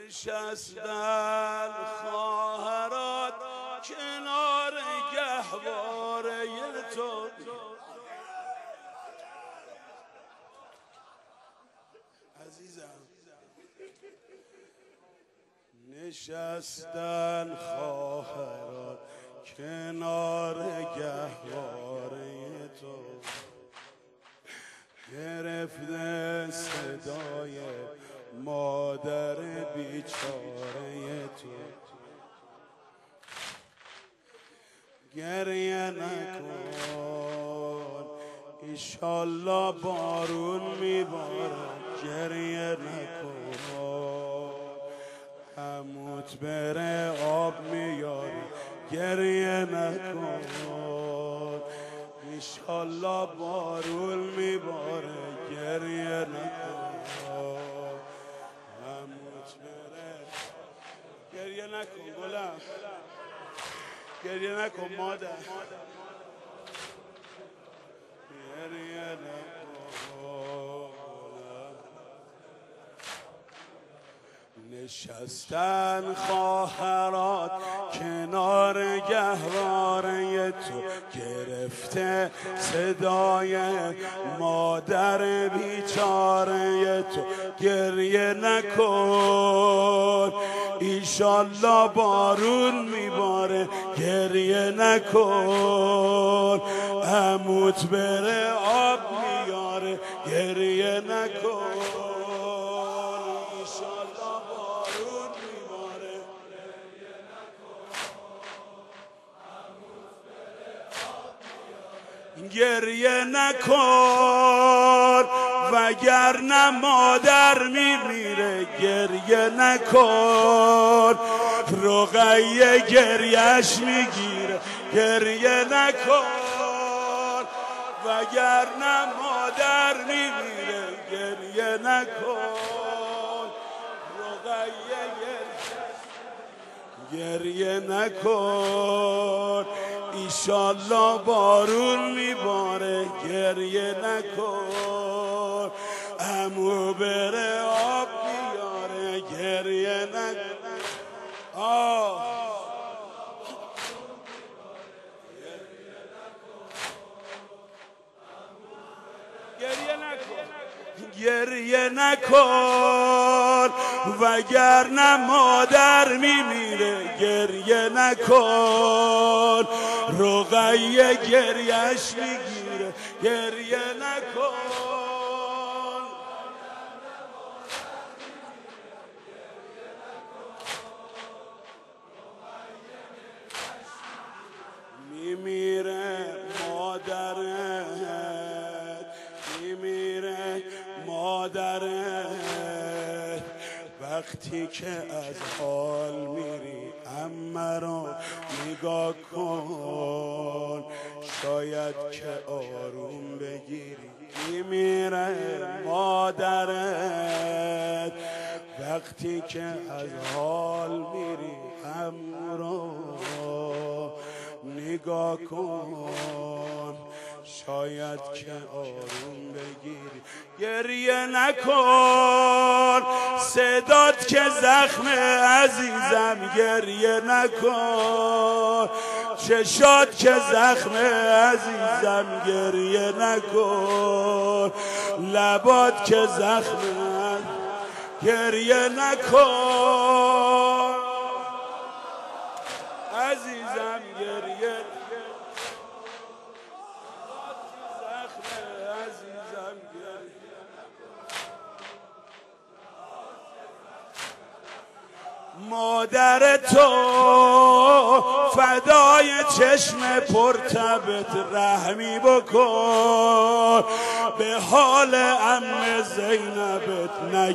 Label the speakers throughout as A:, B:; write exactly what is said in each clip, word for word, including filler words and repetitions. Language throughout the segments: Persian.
A: نشستن خواهرات کنار گهواره تو. عزیزم نشستن خواهرات کنار گهواره تو، گرفته صدای مادر بیچاره تو. گریه نکن ایشالله بارون میباره، گریه نکن عموت بره آب میاری، گریه نکن ایشالله بارون میباره، گریه نکن عموت بره. گریه نکن گلم، گریه نکن مادر، گریه نکن. نشستن خواهرات کنار گهواره تو، گرفته صدای مادر بیچاره تو. گریه نکن ایشالله بارون میباره، گریه نکن عموت بره آب میاره، گریه نکن ایشالله بارون میباره. گریه نکن وگرنه مادر میمیره، گریه نکن رقیه گریش میگیره، گریه نکن وگرنه مادر میمیره، گریه نکن رقیه گریه نکن ایشالله بارون میباره، گریه نکن عمو بره آب میاره، گریه نکن. آه گریه نکن، گریه نکن وگرنه مادر میمیره، گریه نکن رقیه گریش میگیره، گریه نکن. میمیره مادرت، میمیره مادرت وقتی که از حال میری. عمه رو نگاه کن شاید که آروم بگیری. میمیره مادرت وقتی که از حال میری. عمه رو نگاه کن شاید که آروم بگیری. گریه نکن صدات که زخم عزیزم، گریه نکن چشات که زخم عزیزم، گریه نکن لبات که زخم، گریه نکن عزیزم، گریه زخم عزیزم، گریه مادر تو فدای چشم پرتبت رحمی بکن، به حال عمه زینبت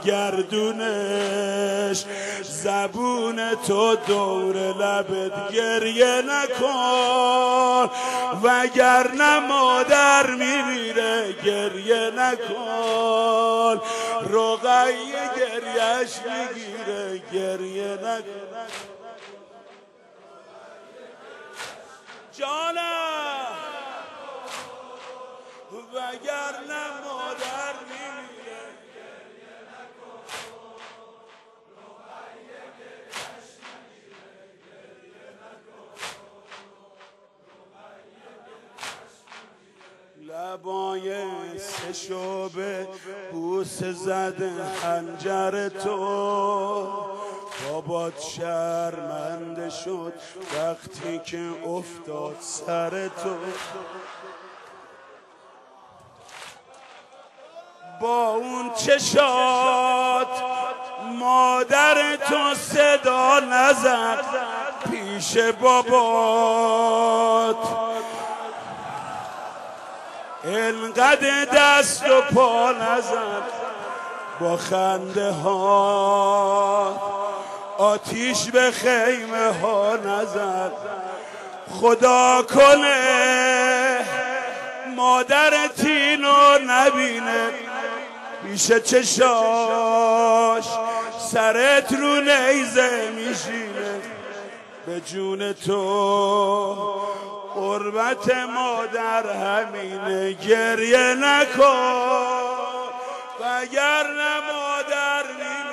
A: نگردونش زبون تو دور لبت، گریه نکن وگرنه مادر میمیره، گریه نکن رقیه گریش میگیره، گریه نکن جانم وگرنه مادر میمیره، گریه نکن رقیه مایه شعبه بوس زده خنجر تو. بابات شرمنده شد وقتی که افتاد سر تو. با اون چشات مادر تو صدا نزد پیش بابات. انقدر دست و پا نزد با خنده ها. آتیش به خیمه ها نزد. خدا کنه مادر تینو نبینه پیش چشاش سرت رو نیزه میشینه. به جون تو قربت مادر همینه. گریه نکن وگرنه مادر میمیره.